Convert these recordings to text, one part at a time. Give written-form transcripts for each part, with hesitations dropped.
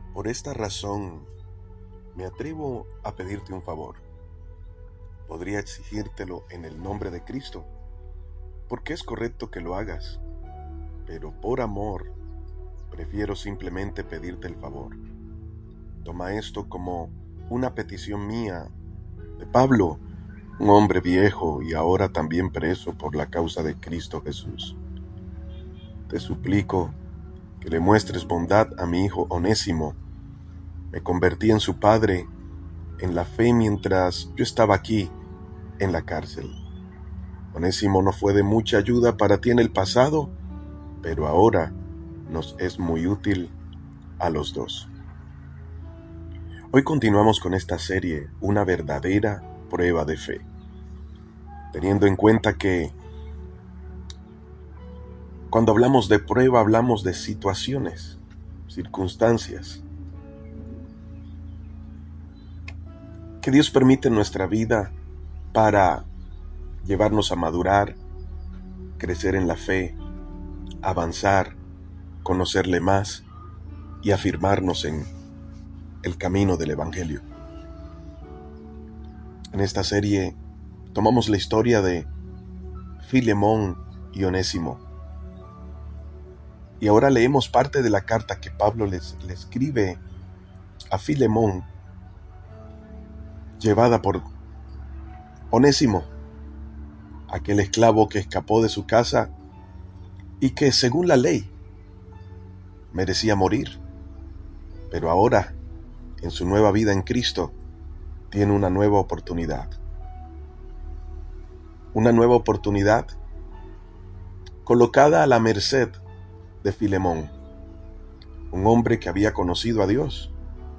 Por esta razón, me atrevo a pedirte un favor. Podría exigírtelo en el nombre de Cristo, porque es correcto que lo hagas, pero por amor, prefiero simplemente pedirte el favor. Toma esto como una petición mía, de Pablo, un hombre viejo y ahora también preso por la causa de Cristo Jesús. Te suplico que le muestres bondad a mi hijo Onésimo. Me convertí en su padre en la fe mientras yo estaba aquí en la cárcel. Onésimo no fue de mucha ayuda para ti en el pasado, pero ahora nos es muy útil a los dos. Hoy continuamos con esta serie, una verdadera prueba de fe, teniendo en cuenta que cuando hablamos de prueba hablamos de situaciones, circunstancias que Dios permite en nuestra vida para llevarnos a madurar, crecer en la fe, avanzar, conocerle más y afirmarnos en el camino del Evangelio. En esta serie tomamos la historia de Filemón y Onésimo. Y ahora leemos parte de la carta que Pablo le escribe a Filemón, llevada por Onésimo, aquel esclavo que escapó de su casa y que, según la ley, merecía morir. Pero ahora, en su nueva vida en Cristo, tiene una nueva oportunidad. Una nueva oportunidad colocada a la merced de Filemón, un hombre que había conocido a Dios,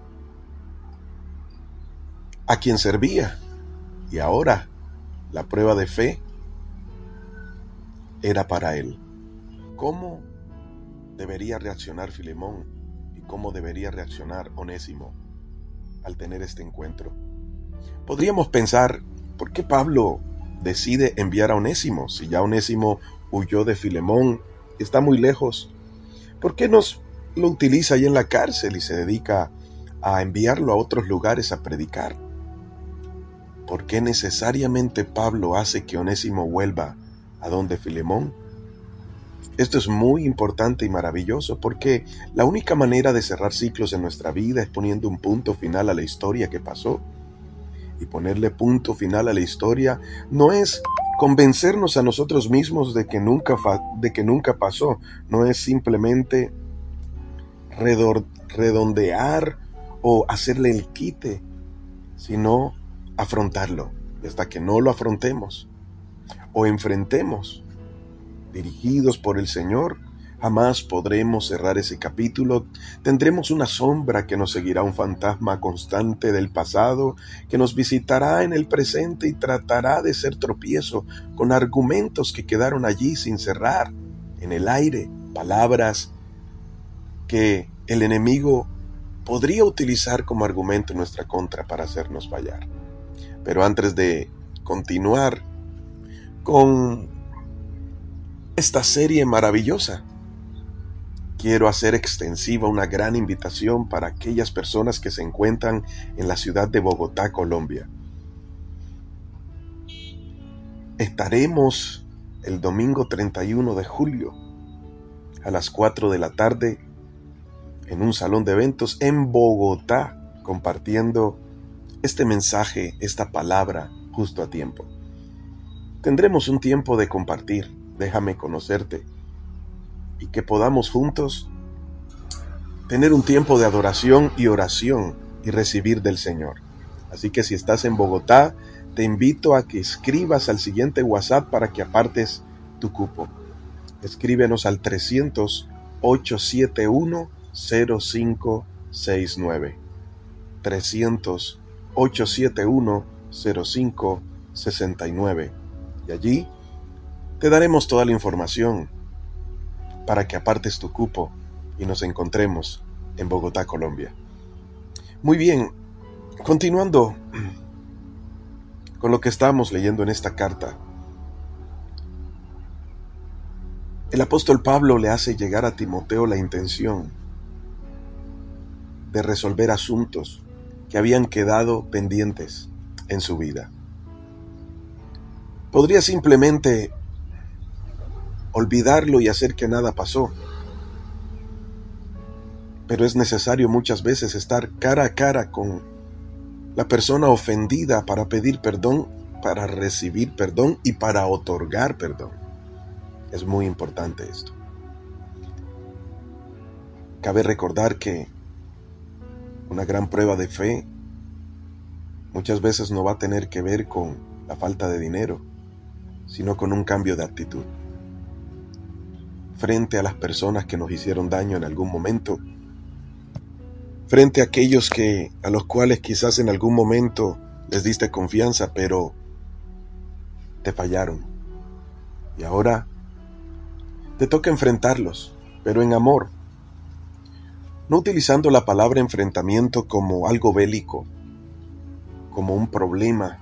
a quien servía, y ahora la prueba de fe era para él. ¿Cómo debería reaccionar Filemón y cómo debería reaccionar Onésimo al tener este encuentro? Podríamos pensar, ¿por qué Pablo decide enviar a Onésimo? Si ya Onésimo huyó de Filemón, está muy lejos, ¿por qué nos lo utiliza ahí en la cárcel y se dedica a enviarlo a otros lugares a predicar? ¿Por qué necesariamente Pablo hace que Onésimo vuelva a donde Filemón? Esto es muy importante y maravilloso porque la única manera de cerrar ciclos en nuestra vida es poniendo un punto final a la historia que pasó. Y ponerle punto final a la historia no es convencernos a nosotros mismos de que nunca pasó, no es simplemente redondear o hacerle el quite, sino afrontarlo. Y hasta que no lo afrontemos o enfrentemos, dirigidos por el Señor, jamás podremos cerrar ese capítulo. Tendremos una sombra que nos seguirá, un fantasma constante del pasado que nos visitará en el presente y tratará de ser tropiezo con argumentos que quedaron allí sin cerrar, en el aire, palabras que el enemigo podría utilizar como argumento en nuestra contra para hacernos fallar. Pero antes de continuar con esta serie maravillosa, quiero hacer extensiva una gran invitación para aquellas personas que se encuentran en la ciudad de Bogotá, Colombia. Estaremos el domingo 31 de julio a las 4 de la tarde en un salón de eventos en Bogotá, compartiendo este mensaje, esta palabra, justo a tiempo. Tendremos un tiempo de compartir, déjame conocerte, y que podamos juntos tener un tiempo de adoración y oración y recibir del Señor. Así que si estás en Bogotá, te invito a que escribas al siguiente WhatsApp para que apartes tu cupo. Escríbenos al 300-871-0569. 300-871-0569. Y allí te daremos toda la información para que apartes tu cupo y nos encontremos en Bogotá, Colombia. Muy bien, continuando con lo que estamos leyendo en esta carta, el apóstol Pablo le hace llegar a Timoteo la intención de resolver asuntos que habían quedado pendientes en su vida. Podría simplemente olvidarlo y hacer que nada pasó. Pero es necesario muchas veces estar cara a cara con la persona ofendida para pedir perdón, para recibir perdón y para otorgar perdón. Es muy importante esto. Cabe recordar que una gran prueba de fe muchas veces no va a tener que ver con la falta de dinero, sino con un cambio de actitud. Frente a las personas que nos hicieron daño en algún momento, frente a aquellos a los cuales quizás en algún momento les diste confianza, pero te fallaron. Y ahora te toca enfrentarlos, pero en amor. No utilizando la palabra enfrentamiento como algo bélico, como un problema,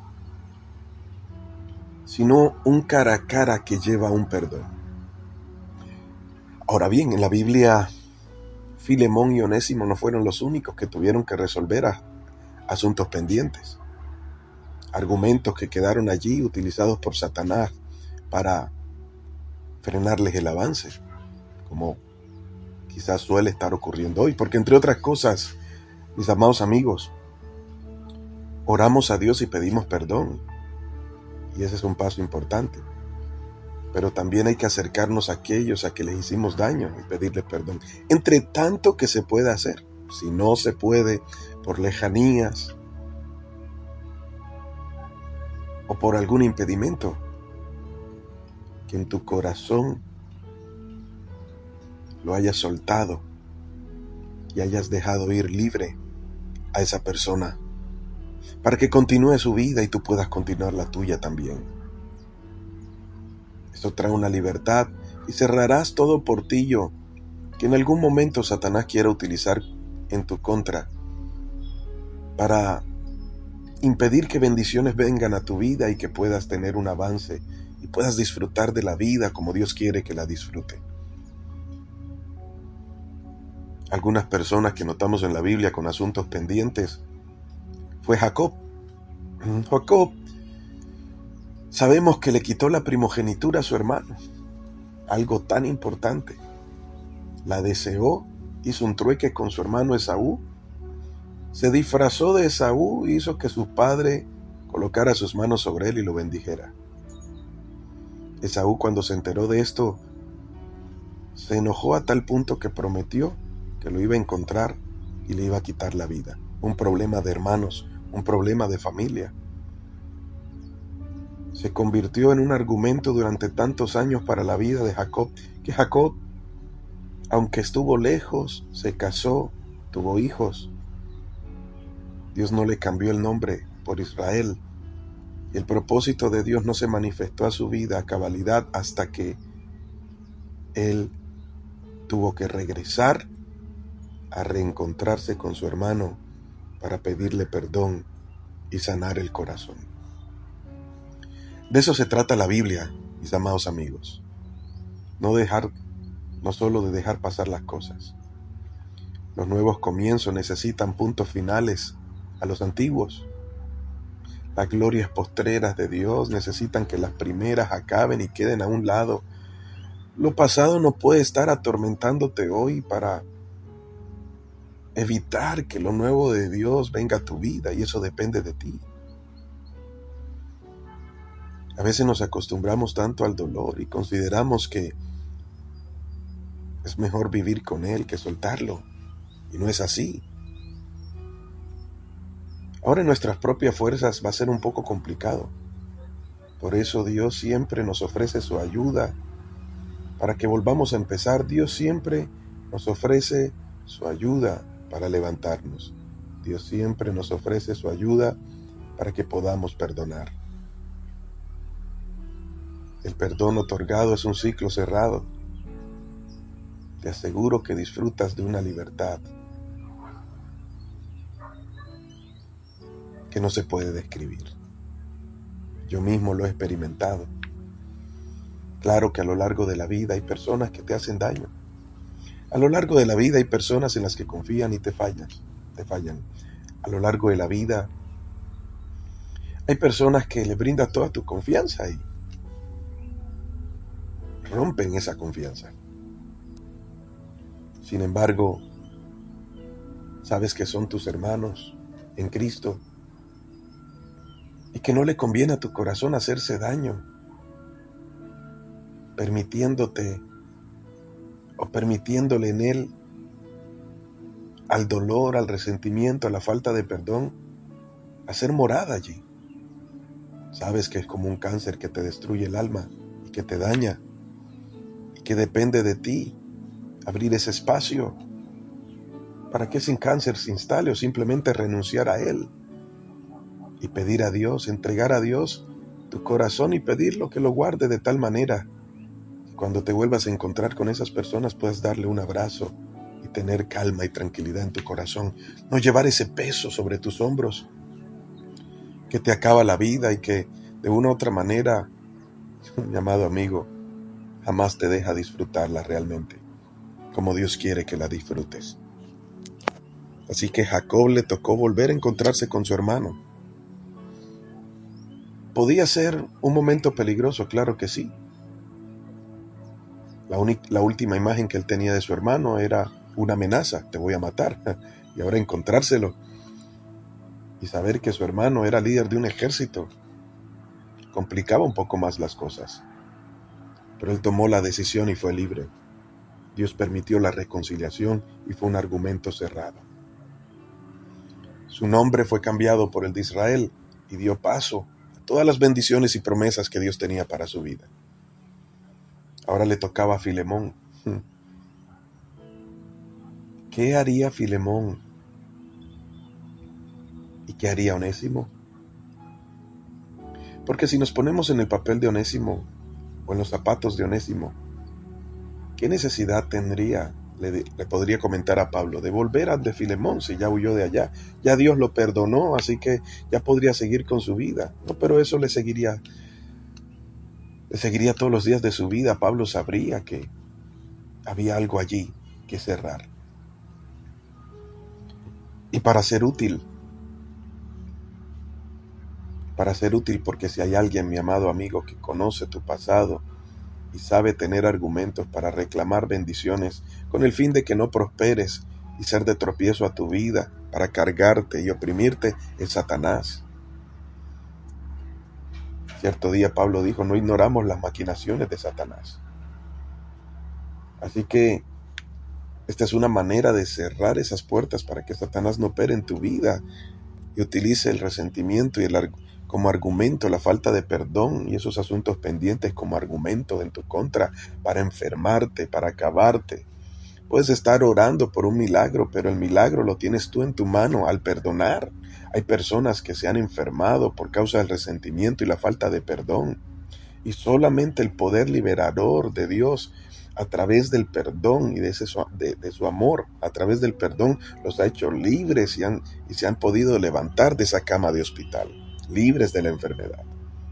sino un cara a cara que lleva a un perdón. Ahora bien, en la Biblia, Filemón y Onésimo no fueron los únicos que tuvieron que resolver asuntos pendientes. Argumentos que quedaron allí utilizados por Satanás para frenarles el avance, como quizás suele estar ocurriendo hoy. Porque entre otras cosas, mis amados amigos, oramos a Dios y pedimos perdón. Y ese es un paso importante. Pero también hay que acercarnos a aquellos a que les hicimos daño y pedirles perdón. Entre tanto que se pueda hacer. Si no se puede por lejanías o por algún impedimento, que en tu corazón lo hayas soltado y hayas dejado ir libre a esa persona para que continúe su vida y tú puedas continuar la tuya también. Esto trae una libertad y cerrarás todo portillo que en algún momento Satanás quiera utilizar en tu contra para impedir que bendiciones vengan a tu vida y que puedas tener un avance y puedas disfrutar de la vida como Dios quiere que la disfrute. Algunas personas que notamos en la Biblia con asuntos pendientes fue Jacob. Jacob, sabemos que le quitó la primogenitura a su hermano, algo tan importante. La deseó, hizo un trueque con su hermano Esaú, se disfrazó de Esaú, hizo que su padre colocara sus manos sobre él y lo bendijera. Esaú, cuando se enteró de esto, se enojó a tal punto que prometió que lo iba a encontrar y le iba a quitar la vida. Un problema de hermanos, un problema de familia. Se convirtió en un argumento durante tantos años para la vida de Jacob, que Jacob, aunque estuvo lejos, se casó, tuvo hijos. Dios no le cambió el nombre por Israel. Y el propósito de Dios no se manifestó a su vida a cabalidad hasta que él tuvo que regresar a reencontrarse con su hermano para pedirle perdón y sanar el corazón. De eso se trata la Biblia, mis amados amigos. No solo de dejar pasar las cosas. Los nuevos comienzos necesitan puntos finales a los antiguos. Las glorias postreras de Dios necesitan que las primeras acaben y queden a un lado. Lo pasado no puede estar atormentándote hoy para evitar que lo nuevo de Dios venga a tu vida, y eso depende de ti. A veces nos acostumbramos tanto al dolor y consideramos que es mejor vivir con él que soltarlo, y no es así. Ahora en nuestras propias fuerzas va a ser un poco complicado. Por eso Dios siempre nos ofrece su ayuda para que volvamos a empezar. Dios siempre nos ofrece su ayuda para levantarnos. Dios siempre nos ofrece su ayuda para que podamos perdonar. El perdón otorgado es un ciclo cerrado. Te aseguro que disfrutas de una libertad que no se puede describir. Yo mismo lo he experimentado. Claro que a lo largo de la vida hay personas que te hacen daño. A lo largo de la vida hay personas en las que confían y te fallan. te fallan a lo largo de la vida. Hay personas que le brindas toda tu confianza y rompen esa confianza. Sin embargo, sabes que son tus hermanos en Cristo y que no le conviene a tu corazón hacerse daño, permitiéndote o permitiéndole en él al dolor, al resentimiento, a la falta de perdón, hacer morada allí. Sabes que es como un cáncer que te destruye el alma y que te daña y que depende de ti abrir ese espacio para que ese cáncer se instale o simplemente renunciar a él y pedir a Dios, entregar a Dios tu corazón y pedirlo que lo guarde de tal manera que cuando te vuelvas a encontrar con esas personas puedas darle un abrazo y tener calma y tranquilidad en tu corazón, no llevar ese peso sobre tus hombros que te acaba la vida y que de una u otra manera, mi amado amigo, jamás te deja disfrutarla realmente, como Dios quiere que la disfrutes. Así que Jacob le tocó volver a encontrarse con su hermano. ¿Podía ser un momento peligroso? Claro que sí. La última imagen que él tenía de su hermano era una amenaza, te voy a matar. Y ahora encontrárselo y saber que su hermano era líder de un ejército complicaba un poco más las cosas. Pero él tomó la decisión y fue libre. Dios permitió la reconciliación y fue un argumento cerrado. Su nombre fue cambiado por el de Israel y dio paso a todas las bendiciones y promesas que Dios tenía para su vida. Ahora le tocaba a Filemón. ¿Qué haría Filemón? ¿Y qué haría Onésimo? Porque si nos ponemos en el papel de Onésimo o en los zapatos de Onésimo, ¿qué necesidad tendría, le podría comentar a Pablo, de volver ante Filemón si ya huyó de allá? Ya Dios lo perdonó, así que ya podría seguir con su vida. No, pero eso le seguiría todos los días de su vida. Pablo sabría que había algo allí que cerrar. Y para ser útil, porque si hay alguien, mi amado amigo, que conoce tu pasado y sabe tener argumentos para reclamar bendiciones con el fin de que no prosperes y ser de tropiezo a tu vida, para cargarte y oprimirte, es Satanás. Cierto día Pablo dijo, no ignoramos las maquinaciones de Satanás. Así que esta es una manera de cerrar esas puertas para que Satanás no opere en tu vida y utilice el resentimiento y como argumento, la falta de perdón y esos asuntos pendientes como argumento en tu contra para enfermarte, para acabarte. Puedes estar orando por un milagro, pero el milagro lo tienes tú en tu mano al perdonar. Hay personas que se han enfermado por causa del resentimiento y la falta de perdón. Y solamente el poder liberador de Dios a través del perdón y de su amor, a través del perdón, los ha hecho libres y se han podido levantar de esa cama de hospital, libres de la enfermedad.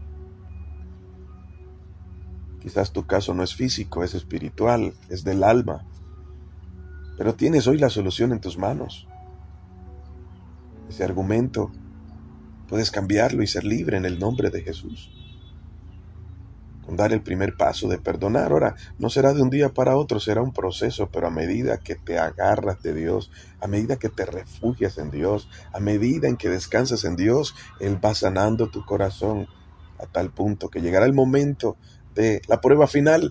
Quizás tu caso no es físico, es espiritual, es del alma, pero tienes hoy la solución en tus manos. Ese argumento puedes cambiarlo y ser libre en el nombre de Jesús. Con dar el primer paso de perdonar. Ahora, no será de un día para otro, será un proceso, pero a medida que te agarras de Dios, a medida que te refugias en Dios, a medida en que descansas en Dios, Él va sanando tu corazón a tal punto que llegará el momento de la prueba final.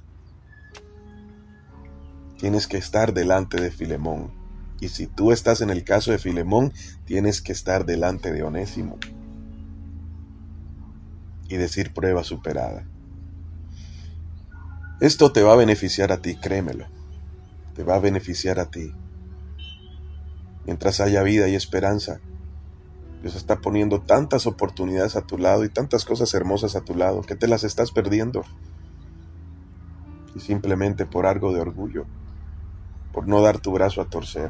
Tienes que estar delante de Filemón. Y si tú estás en el caso de Filemón, tienes que estar delante de Onésimo y decir prueba superada. Esto te va a beneficiar a ti, créemelo. Te va a beneficiar a ti. Mientras haya vida y esperanza, Dios está poniendo tantas oportunidades a tu lado y tantas cosas hermosas a tu lado que te las estás perdiendo. Y simplemente por algo de orgullo, por no dar tu brazo a torcer.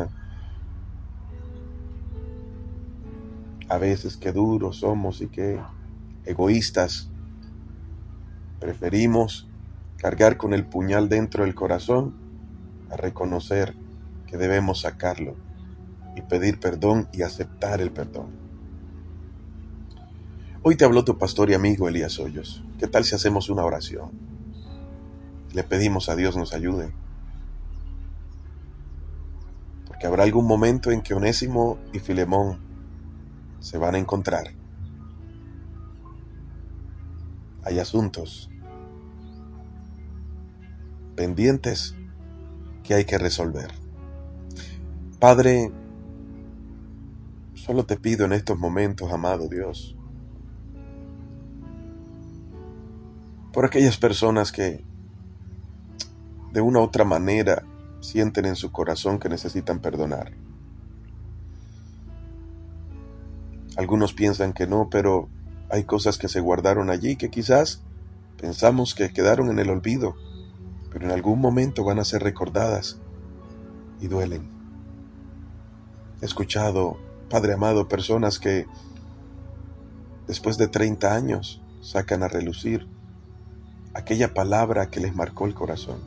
A veces qué duros somos y qué egoístas. Preferimos cargar con el puñal dentro del corazón a reconocer que debemos sacarlo y pedir perdón y aceptar el perdón. Hoy te habló tu pastor y amigo Elías Hoyos. ¿Qué tal si hacemos una oración? Le pedimos a Dios nos ayude. Porque habrá algún momento en que Onésimo y Filemón se van a encontrar. Hay asuntos pendientes que hay que resolver. Padre, solo te pido en estos momentos, amado Dios, por aquellas personas que de una u otra manera sienten en su corazón que necesitan perdonar. Algunos piensan que no, pero hay cosas que se guardaron allí que quizás pensamos que quedaron en el olvido, pero en algún momento van a ser recordadas y duelen. He escuchado, Padre amado, personas que después de 30 años sacan a relucir aquella palabra que les marcó el corazón.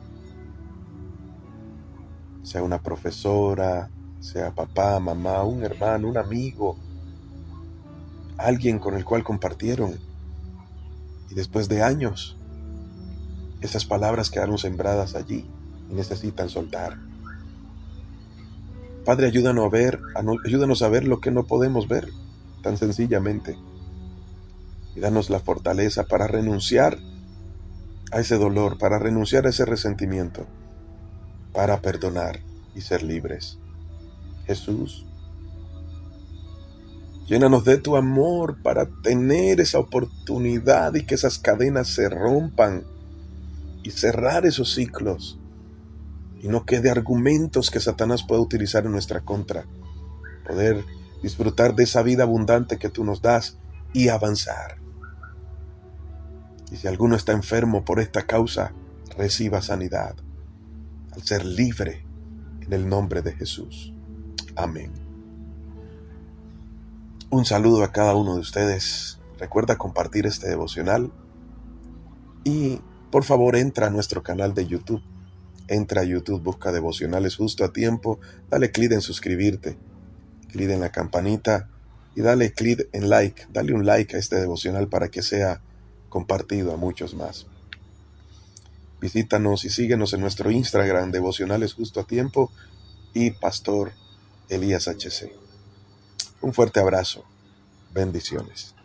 Sea una profesora, sea papá, mamá, un hermano, un amigo, alguien con el cual compartieron. Y después de años, esas palabras quedaron sembradas allí y necesitan soltar. Padre, ayúdanos a ver lo que no podemos ver, tan sencillamente. Y danos la fortaleza para renunciar a ese dolor, para renunciar a ese resentimiento, para perdonar y ser libres. Jesús, llénanos de tu amor para tener esa oportunidad y que esas cadenas se rompan y cerrar esos ciclos y no quede argumentos que Satanás pueda utilizar en nuestra contra. Poder disfrutar de esa vida abundante que tú nos das y avanzar. Y si alguno está enfermo por esta causa, reciba sanidad al ser libre en el nombre de Jesús. Amén. Un saludo a cada uno de ustedes. Recuerda compartir este devocional y por favor entra a nuestro canal de YouTube. Entra a YouTube, busca Devocionales Justo a Tiempo, dale clic en suscribirte, clic en la campanita y dale clic en like. Dale un like a este devocional para que sea compartido a muchos más. Visítanos y síguenos en nuestro Instagram, Devocionales Justo a Tiempo y Pastor Elías HC. Un fuerte abrazo. Bendiciones.